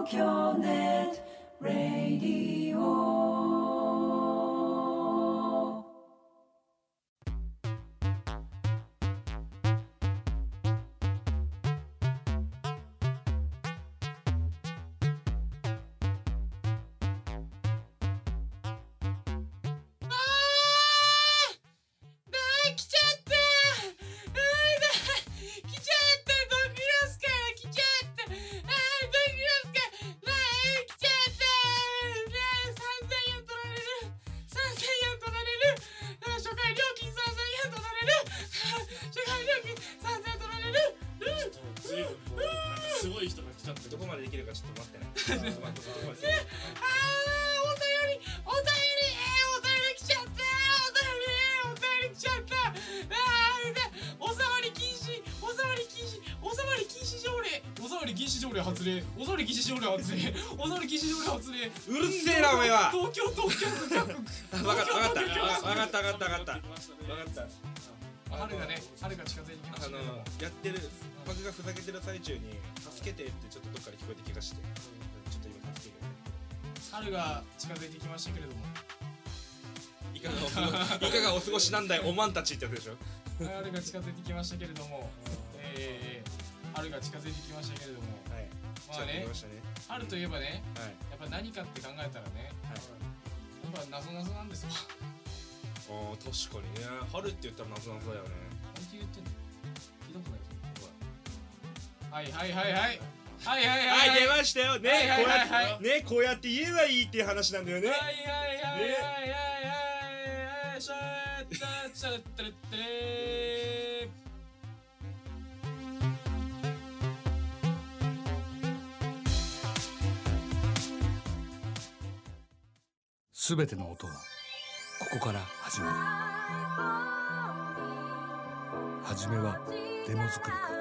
京ネットラディオ。 すごい人が来ちゃってどこまでできるかちょっと待ってね。お便り来ちゃった。お便り来ちゃった。お触り禁止条例発令。うるせえなお前は。東京特許局。わかった。春が近づいてきましたけども、やってるバグがふざけてる最中に助けてってちょっとどっかで聞こえて気がして、ちょっと今助ける。春が近づいてきましたけれども、いかがお過ごしなんだよおまんたちってやつでしょ。春が近づいてきましたけれども、春が近づいてきましたけれども、まあね、春といえばね、やっぱ何かって考えたらね、やっぱ謎なんですよ。ああ確かにね、春って言ったら謎だよね。何て言ってんの？聞いたことないですよ。はい出ましたよね。こうやって言えばいいっていう話なんだよね。 すべての音はここから始まる。はじめはデモ作りから、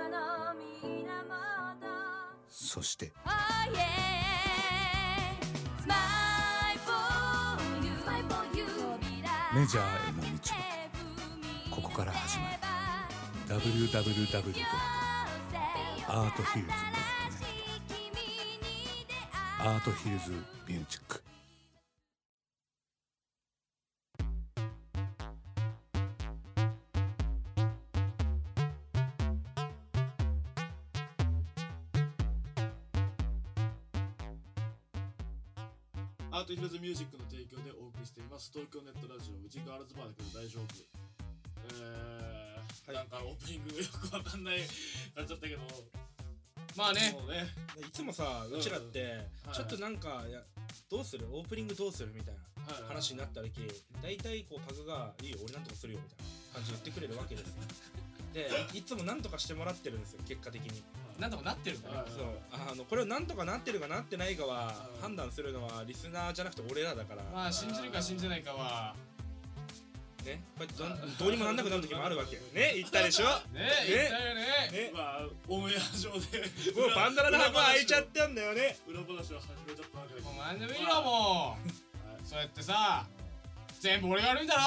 そしてメジャーへの道はここから始まる。 www.arthillz.net アートヒルズミュージック。 アートヒルズミュージックの提供でお送りしています東京ネットラジオ宇治ガールズバーだけど大丈夫。なんかオープニングよくわかんないなっちゃったけど、まあね、いつもさうちらってちょっとなんかどうするオープニングどうするみたいな話になった時、大体こうパグがいいよ俺なんとかするよみたいな感じで言ってくれるわけですよ。でいつもなんとかしてもらってるんですよ結果的に。なんとかなってるんだね。そうこれをなんとかなってるかなってないかは判断するのはリスナーじゃなくて俺らだから。まあ信じるか信じないかはね、こうやってどうにもなんなくなる時もあるわけね。言ったでしょ。ね言ったよね。まあオンエア上でもうバンダナの箱開いちゃってんだよね。裏話を始めちゃったわけだけど、もうなんでもいいよもう。そうやってさ全部俺が悪いんだろ。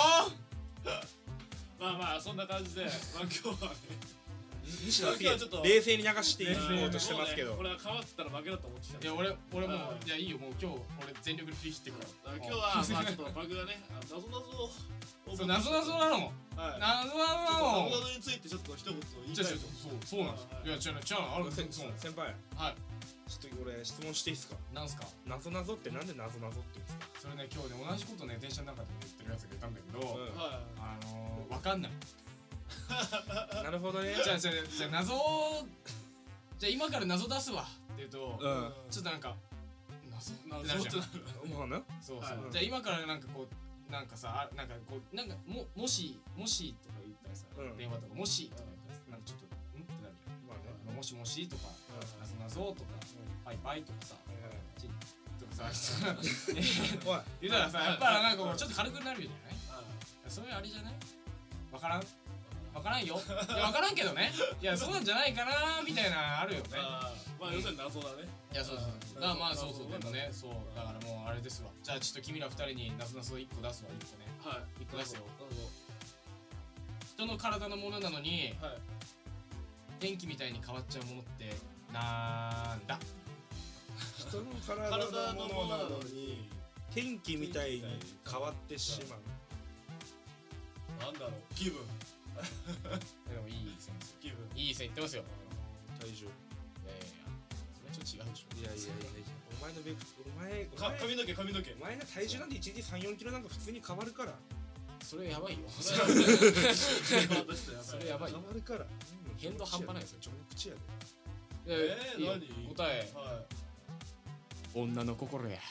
まあそんな感じで、今日はね西田はちょっと冷静に流していこうとしてますけど、これは変わったら負けだと思ってきた。いや俺もいやいいよ、もう今日俺全力で振り切ってくから。今日はまあちょっとバグがね謎なの。謎についてちょっと一言言いたい。そうなんですよ。いや違う先輩、はいちょっと俺質問していいですか。なんすか。謎ってなんで謎って言うんですか。それね今日ね同じことね電車の中で言ってるやつがいたんだけど、わかんない。なるほどね。じゃあ謎をじゃあ今から謎出すわって言うと、ちょっとなんか謎ってなるじゃん。そうじゃあ今からなんかこうなんかさなんかこうなんかもしとか言ったらさ、電話とかもしとか言ったらなんかちょっとってなるじゃん。もしもしとか謎とかバイバイとかさとかさ言ったらさやっぱなんかちょっと軽くなるじゃない。そういうあれじゃない。わからんよ。いやわからんけどね。いやそうなんじゃないかなみたいなあるよね。まあ要するに謎だね。いやそうだからまあそうでもね、そうだからもうあれですわ。じゃあちょっと君ら二人に謎を1個出すわ。1個ね。1個出すよ。人の体のものなのに天気みたいに変わっちゃうものってなんだ。人の体のものなのに天気みたいに変わってしまう。 なんだろう、気分。 でもいい線ですよ。気分いい線いってますよ。体重。いやいやいや、それちょっと違うでしょ。いやいやいやいや、お前のベクトル、 髪の毛お前が体重なんて1日3、4キロなんか普通に変わるから。それやばいよ。それやばいよ。変わるから。変動半端ないですよ。ちょっと口やで。 何？ 答え。女の心や。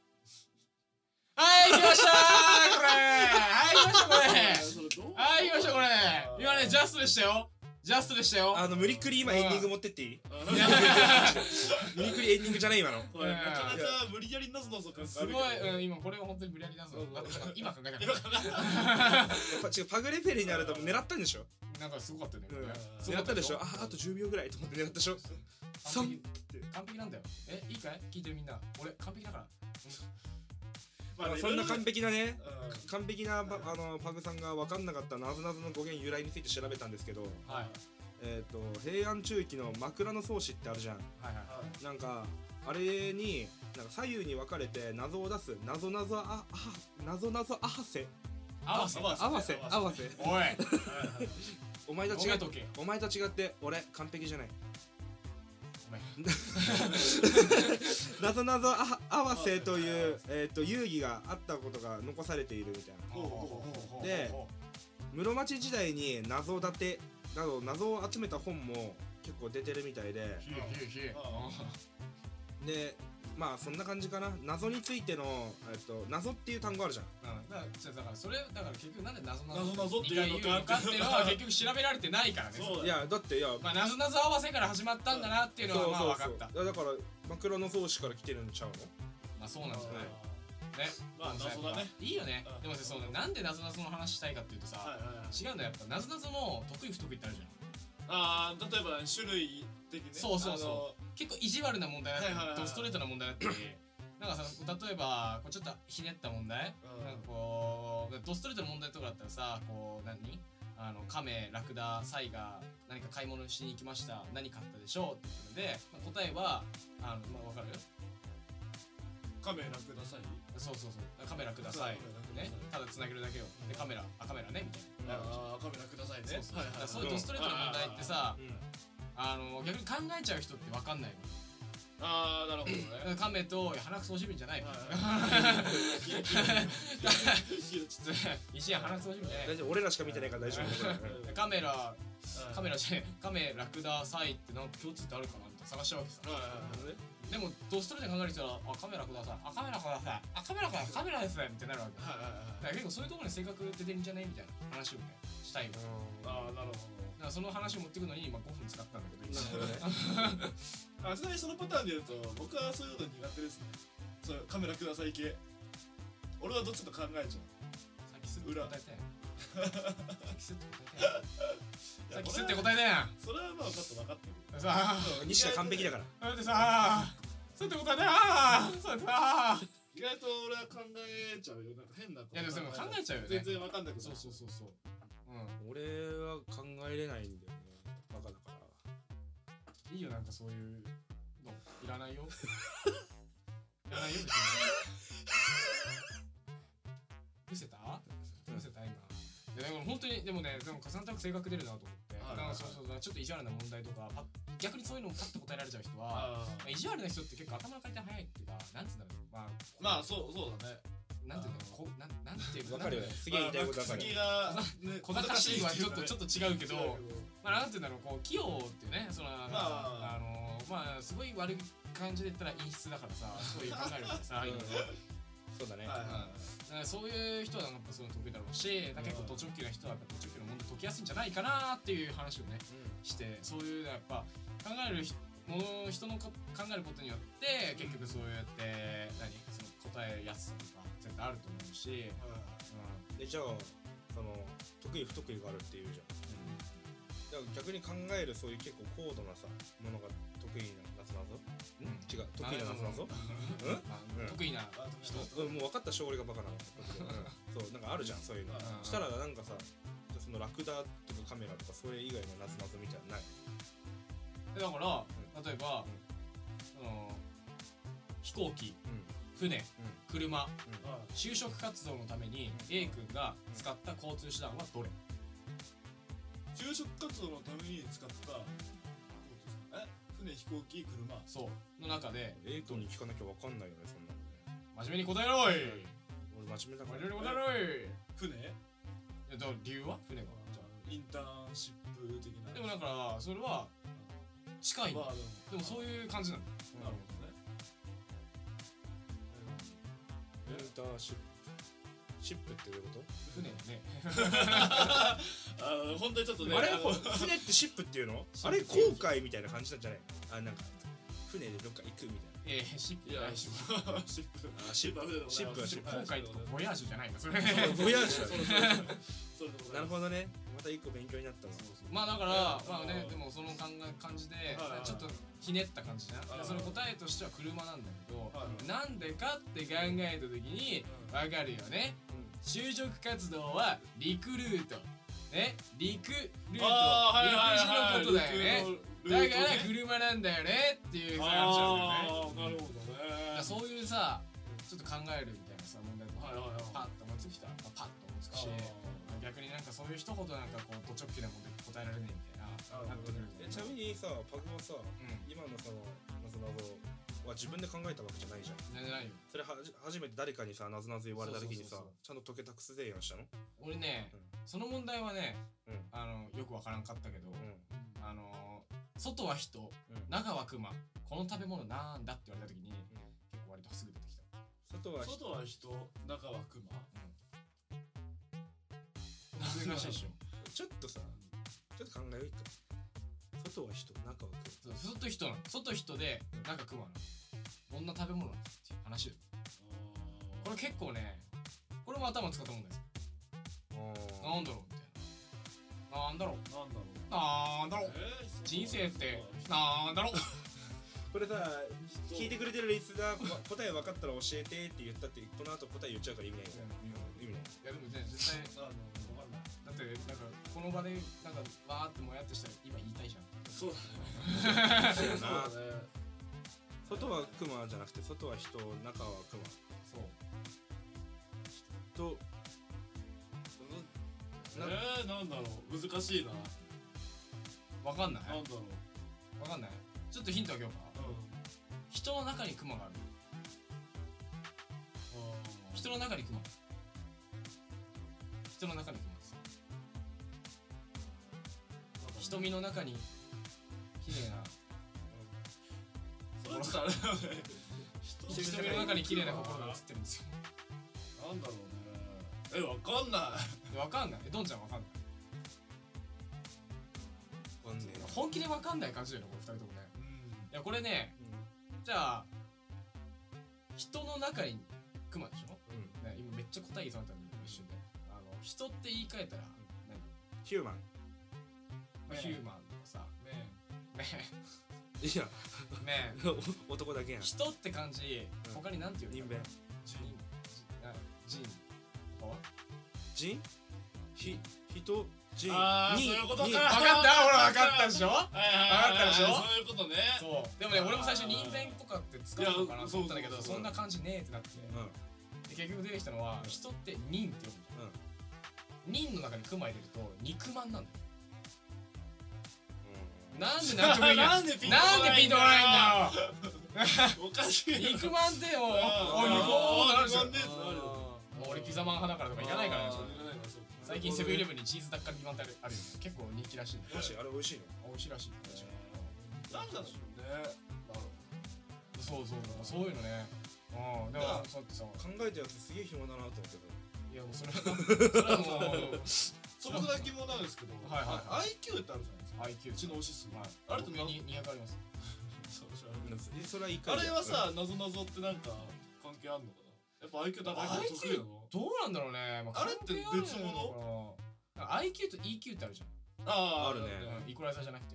はい、来ましたーこれ。はい、来ましたこれ。はい、来ましたこれ。今ね、ジャストでしたよ。ジャストでしたよ。無理くり今エンディング持ってっていい？無理くりエンディングじゃない今の。なかなか無理やりなぞなぞ感すごい、今これは本当に無理やりなぞ。今考えたやっぱ違う、パグレフェリーになると狙ったんでしょ？なんかすごかったよね。狙ったでしょ？あと10秒ぐらいと思って狙ったでしょ？完璧なんだよ。いいかい？聞いてるみんな。俺完璧だから。そんな完璧なね、完璧なパグさんが分かんなかったなぞなぞの語源由来について調べたんですけど、平安中期の枕草子ってあるじゃん。なんかあれになんか左右に分かれて謎を出すなぞなぞ合わせおいお前と違って俺完璧じゃない。なぞなぞ合わせという遊戯があったことが残されているみたいな。で室町時代に謎を集めた本も結構出てるみたいで、でまあそんな感じかな。謎についての謎っていう単語あるじゃん。だからそれだから結局なんで謎っていうのかっていうのは結局調べられてないからね。いやだってまあ謎合わせから始まったんだなっていうのはまあ分かった。だから枕草子から来てるんちゃうの？まあそうなんですよね。まあ謎だね。いいよね。でもさ、なんで謎の話したいかっていうとさ、違うんだよ。やっぱ謎の得意不得意ってあるじゃん。例えば種類的にね。そう結構意地悪な問題だったりストレートな問題だったり、なんかさ、例えばちょっとひねった問題、なんかこうドストレートの問題とかだったらさ、こう亀ラクダサイが何か買い物しに行きました、何買ったでしょうって言うので、答えはまあ分かる？亀ラクダサイ？そうカメラくださいね、ただ繋げるだけよ。でカメラねみたいな。カメラくださいね。そういうドストレートの問題ってさ、逆に考えちゃう人って分かんないの。なるほどね。カメと鼻くそおしみじゃない。石や鼻くそおしみじゃない。大丈夫、俺らしか見てないから大丈夫。カメララクダサイってなんか共通ってあるかなみたいな探しちゃうわけさ。でもドストレートで考える人はカメラください、カメラですねってなるわけ。だから結構そういうところに性格出てるんじゃねみたいな話をねしたいよ。なるほど。だからその話を持ってくのに今5分使ったんだけど。ちなみにそのパターンで言うと僕はそういうの苦手ですね。そうカメラください系。俺はどっちと考えちゃう。さっきすって答えたやん。さっきすって答えたやん。それはまあちょっと分かってる。さあ西田完璧だから。だってさそうって答えたやん。そうさ意外と俺は考えちゃうよ。なんか変な。いやでも考えちゃうよね。全然分かんないけど。そう。俺は考えれないんだよね。バカだから。いいよなんかそういうのいらないよ。いらないよ別に。見せた今。でも本当にでもね、でもカサンタク性格出るなと思って、なんかそうちょっと意地悪な問題とか逆にそういうのをパッと答えられちゃう人は、意地悪な人って結構頭の回転早いっていうか、なんつうんだろう、まあそうだね。なんていうの、なんていうの、わかるよ。すげえ言いたいことだから。次が小賢しいはちょっと違うけど、まあなんていうんだろう、こう器用っていうね、まあすごい悪い感じで言ったら陰湿だからさ、そういう考えるからさ、そうだね。そういう人はやっぱそういうの得意だろうし、結構途直球な人は途直球の問題解きやすいんじゃないかなっていう話をねして、そういうやっぱ考える人の考えることによって結局そうやってその答えやすさとか絶対あると思うし、でじゃあその得意不得意があるっていうじゃん。逆に考えるそういう結構高度なさものが得意な夏謎？違う、得意な夏謎？得意な人？もう分かったし俺がバカなの。そうなんかあるじゃんそういうの。したらなんかさ、そのラクダとかカメラとかそれ以外の夏謎みたいなのない？だから例えば飛行機、船、車、就職活動のために A 君が使った交通手段はどれ？ 就職活動のために使った船、飛行機、車。 そうの中で A 君に聞かなきゃわかんないよね、そんなのね。 真面目に答えろい。 俺真面目だから。 真面目に答えろい。 船？ だから理由は船がじゃインターンシップ的な。 でもだからそれは近いんだ。でもそういう感じなんだ。 なるほどね。 インターンシップ。シップってどういうこと？ 船ね。 本当にちょっとね。 あれ船ってシップっていうの？あれ航海みたいな感じなんじゃない？なんか船でどっか行くみたいな。 シップ。 いや、シップ。 シップはシップ。 航海とかボヤージュじゃないんだそれ。 ボヤージュ。 なるほどね。また一個勉強になったわ。 まあだからまあね、でもその感じでちょっとひねった感じじゃん。その答えとしては車なんだけど、なんでかって考えた時にわかるよね。就職活動は陸ルートね、陸ルート、陸地のことだよね。だから車なんだよねっていう感じなんだよね。 なるほどね。 そういうさ、ちょっと考えるみたいなさ問題もパッと思いつく人はパッと思いつくし、逆になんかそういう一言なんかこうド直球なもんで答えられねえみたいななってくる。 ちなみにさ、パグはさ、今のそのなぞなぞは自分で考えたわけじゃないじゃん。 全然ないよ。 それ初めて誰かにさ、なぞなぞ言われた時にさ、ちゃんと解けたくす提案したの？ 俺ね、その問題はね、よくわからんかったけど、外は人、中はクマ、この食べ物なんだって言われた時に結構割とすぐ出てきた。 外は人、中はクマ。 難しいでしょ。 ちょっとさ、ちょっと考えよう一回。外は人、中はクマ。 外人なの。外人で中クマなの。どんな食べ物なのっていう話。これ結構ね、これも頭使ったもんですよ。なんだろうみたいな。なんだろう人生ってなんだろう。 これさ、聞いてくれてるリスナー答え分かったら教えてって言ったって、この後答え言っちゃうから意味ないよ。意味ない。 いやでもね、絶対分かんない。だってなんかこの場でなんかわーってもやってしたら今言いたいじゃん。 そうだね。 そうだね。外はクマじゃなくて、外は人、中はクマ。 そうとなんだろう、難しいな。 わかんない？ なんだろう。 わかんない？ちょっとヒントあげようか。人の中にクマがある。人の中にクマ。人の中にクマです。瞳の中に綺麗な。 それちょっとあれだよね。 瞳の中に綺麗な心が映ってるんですよ。 なんだろうね。わかんない。 わかんない。どんちゃんわかんない。本気でわかんない感じだよね、これ二人ともね。いやこれね、じゃあ人の中にクマでしょ。今めっちゃ答え言いそうになったんだけど一瞬で。人って言い換えたら何？ ヒューマン。 ヒューマンとかさ、 いや、男だけやん。 人って感じ、他になんて言うの？ 人人人ああ、そういうことか。 分かった？ほら分かったでしょ？分かったでしょ？ そういうことね。 そう。でもね、俺も最初人弁とかって使うのかなと思ったんだけど、そんな感じねえってなって、結局出てきたのは人って人って読むじゃん。人の中にクマ入れると肉まんなんだよ。なんで納得できない？なんでピンとこないんだよ。 おかしい。 肉まんってよ。俺ピザマン派だからとかいらないからね。最近セブンイレブンにチーズダッカルピマンってあるよね。結構人気らしい。 マジあれ美味しいの？ 美味しいらしい。 なんだろうね。 そういうのね。でもそうやってさ、 考えたやつすげえ暇だなと思ってた。 いやもうそれはもう素朴な疑問なんですけど、IQ ってあるじゃないですか。IQ、知能指数。あれと200あります。 それはいいか。 あれはさ、なぞなぞってなんか関係あんのかな。やっぱ IQ 高い人得意なの？ どうなんだろうね。 あれって別物 ？IQ と EQ ってあるじゃん。 あるね。 イコライザーじゃなくて。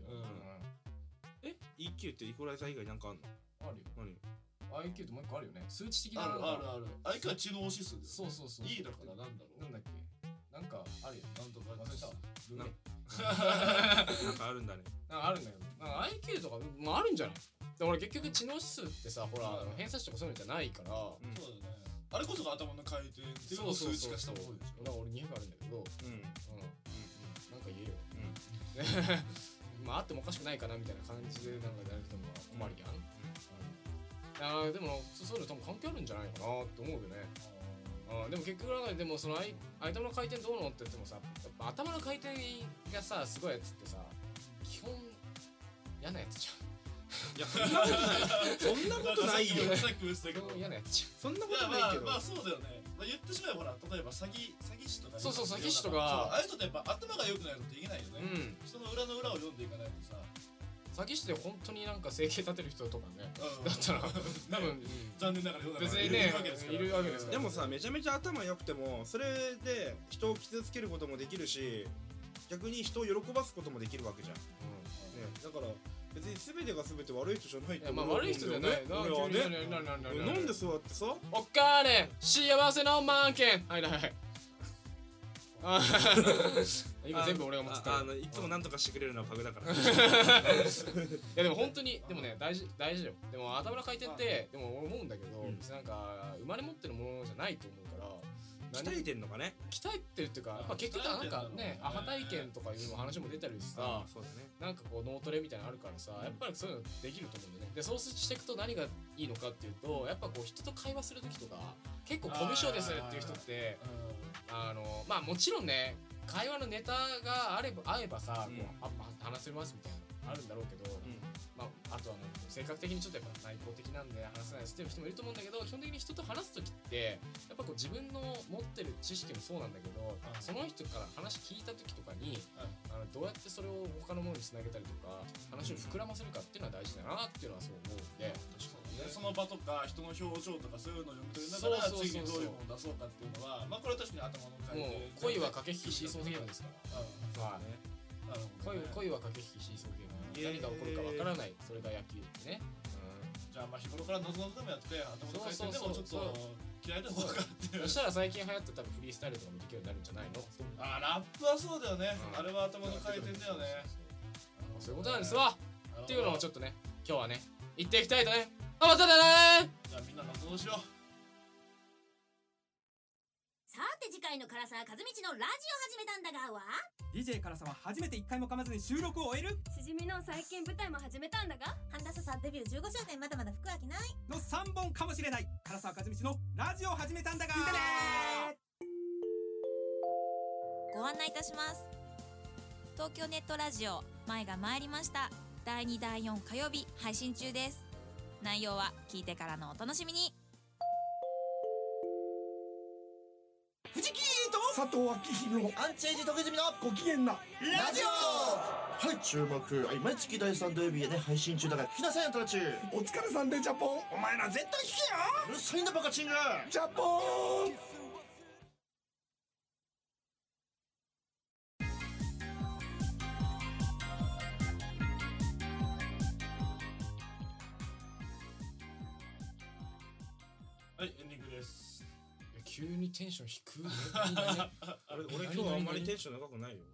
EQ ってイコライザー以外なんかあんの？ あるよ。 何？ IQ ってもう一個あるよね。数値的な。 ある。IQ は知能指数。 そう。 E だからなんだろう。 なんだっけ。なんかあるよ。 なんとか忘れた。 なんかあるんだね。 あるんだけど。IQ とかもあるんじゃない？ 俺結局知能指数ってさほら偏差値とかそういうのじゃないから、 そうだね。あれこそが頭の回転っていうのを数値化したものでしょ。 だから俺200あるんだけど、なんか言えよ。まああってもおかしくないかなみたいな感じでなんかやられても困るやん。でもそういうの多分関係あるんじゃないかなって思うよね。でも結局なんかでもその頭の回転どうのって言ってもさ、やっぱ頭の回転がさすごいやつってさ基本嫌なやつじゃん。 いやそんなことないよ。 さっきも言ってたけど嫌なやつじゃん。 そんなことないけど。 まあそうだよね。言ってしまえばほら例えば詐欺師とかそう詐欺師とかああいう人ってやっぱ頭が良くないとできないよね。人の裏の裏を読んでいかないとさ。 詐欺師で本当になんか生計立てる人とかね、だったら多分残念ながら別にねいるわけですから。 でもさめちゃめちゃ頭良くてもそれで人を傷つけることもできるし逆に人を喜ばすこともできるわけじゃん。だから別に全てが全て悪い人じゃないってまあ悪い人じゃない。 俺はね。なんでそうやってさお金幸せの満点。はい今全部俺が持ってた。 いつもなんとかしてくれるのはパグだから。いやでも本当にでもね大事よ。でも頭の回転ってでも俺思うんだけどなんか生まれ持ってるものじゃないと思うから。 鍛えてんのかね。 鍛えてるっていうかやっぱ結局なんかねアハ体験とかいう話も出たりしてさ、なんかこう脳トレみたいなのあるからさやっぱりそういうのできると思うんだよね。でそうしていくと何がいいのかっていうとやっぱこう人と会話する時とか結構コミュ障ですっていう人ってまあもちろんね会話のネタが合えばさ話せますみたいなのあるんだろうけど、まああとは性格的にちょっとやっぱ内向的なんで話せないしてる人もいると思うんだけど基本的に人と話す時ってやっぱこう自分の持ってる知識もそうなんだけどその人から話聞いた時とかにどうやってそれを他のものにつなげたりとか話を膨らませるかっていうのは大事だなっていうのはそう思うんで。 その場とか人の表情とかそういうのを読み取りながら次にどういうものを出そうかっていうのはまあこれは確かに頭の回転。 恋は駆け引きシーソーゲームですから。恋は駆け引きシーソーゲーム。何が起こるかわからないそれが野球ってね。 じゃあまあ日頃からのぞのぞでもやって頭の回転でもちょっと嫌いな方がってそしたら最近流行ってたフリースタイルとかもできるようになるんじゃないの。 ラップはそうだよね。あれは頭の回転だよね。 そういうことなんですわっていうのをちょっとね今日はね言っていきたいとねまたねー。 じゃあみんなのぞどうしよう。 さて次回の唐沢和道のラジオ始めたんだがは DJ 唐沢初めて1回も噛まずに収録を終えるしじみの最近舞台も始めたんだが神田さんデビュー15周年まだまだ服飽きないの3本かもしれない唐沢和道のラジオ始めたんだが聞いてねご案内いたします。東京ネットラジオ前が参りました第2第4火曜日配信中です。内容は聞いてからのお楽しみに。 藤木と佐藤明宏アンチエイジ時積みのご機嫌なラジオ。はい注目毎月第3土曜日で配信中だから聞きなさいよトラチ。 お疲れさんでジャポンお前ら絶対聞けようるさいんだバカチングジャポン。 はいエンディングです。 急にテンション低いね。 俺今日あんまりテンション高くないよ。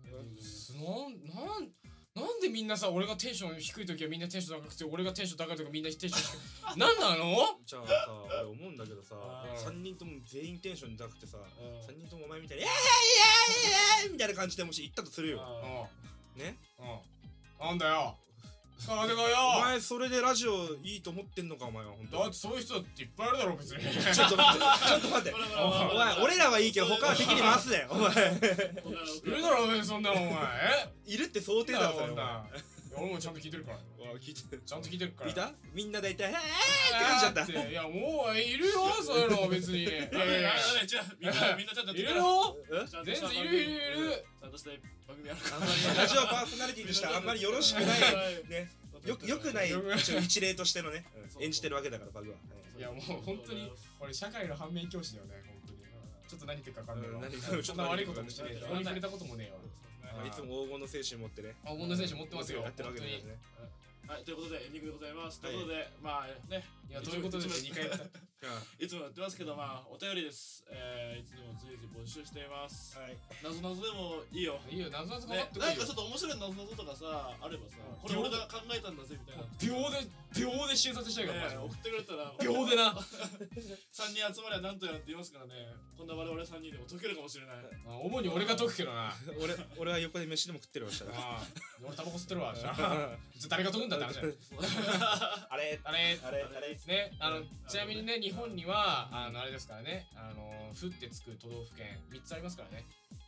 なんでみんなさ俺がテンション低い時はみんなテンション高くて俺がテンション高い時はみんなテンション低いなんなの。 じゃあさ俺思うんだけどさ3人とも全員テンション高くてさ3人ともお前みたいにイエーイイエーイみたいな感じでもし言ったとするよね。 なんだよなんでかよお前それでラジオいいと思ってんのかお前は本当に。 だってそういう人だっていっぱいあるだろ別に。 ちょっと待ってお前俺らはいいけど他は敵に回すねお前いるだろうそんなのお前いるって想定だろそれ。 俺もちゃんと聞いてるからちゃんと聞いてるから。 いたみんな大体って感じだった。 いやもういるよそういうの別に。みんなちゃんといるよ全然いるちゃんとした番組あるラジオパーソナリティとしてあんまりよろしくないねよくない一例としてのね演じてるわけだからバグは。 いやもう本当に俺社会の反面教師だよね本当に。ちょっと何言ってるか分かんないわ。そんな悪いこともしてねえ。俺に触れたこともねえわ。 いつも黄金の精神持ってね。 黄金の精神持ってますよ。 やってるわけですね。 はいということでエンディングでございます。ということでまあねいやということで2回やったいつもやってますけど、まあお便りです。いつでも随時募集しています。 はい。 謎々でもいいよ。 いいよ、謎々かかってこいよ。 なんかちょっと面白い謎々とかさあればさ、これ俺が考えたんだぜみたいな。 秒で診察したいから、 送ってくれたら秒でな。 3人集まりゃなんとやらって言いますからね。こんな我々3人でも解けるかもしれない。 主に俺が解くけどな。 俺は横で飯でも食ってるわしたら。 俺タバコ吸ってるわ。誰が解くんだって話だよ。あれね、ちなみにね、日本にはあれですからね、ふってつく都道府県3つありますからね。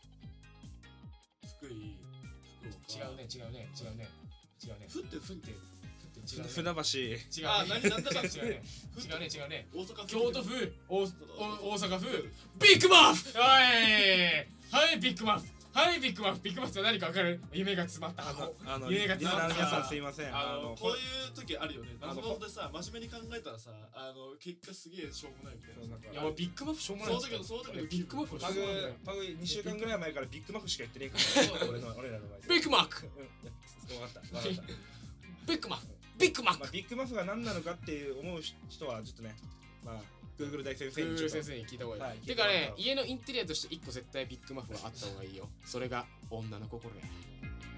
福井、 違うね。ふって違うね。 船橋。 違う。なんだか違うね。 大阪府、 京都府、大阪府、ビッグマフ。はいビッグマフ。ビッグマフって何か分かる？夢が詰まった箱。夢が詰まった皆さんすいません。 こういう時あるよね。謎々でさ、真面目に考えたらさ、結果すげえしょうもないみたいな。 いや、ビッグマフしょうもない。 その時のビッグマフパグ2週間ぐらい前からビッグマフしか言ってねえから俺らの前で。 ビッグマフ。 分かった。 ビッグマフ。 ビッグマフが何なのかっていう思う人はちょっとね、まあGoogle 大先生に聞いた方がいい。てかね、家のインテリアとして1個絶対ビッグマフはあった方がいいよ。それが女の心や。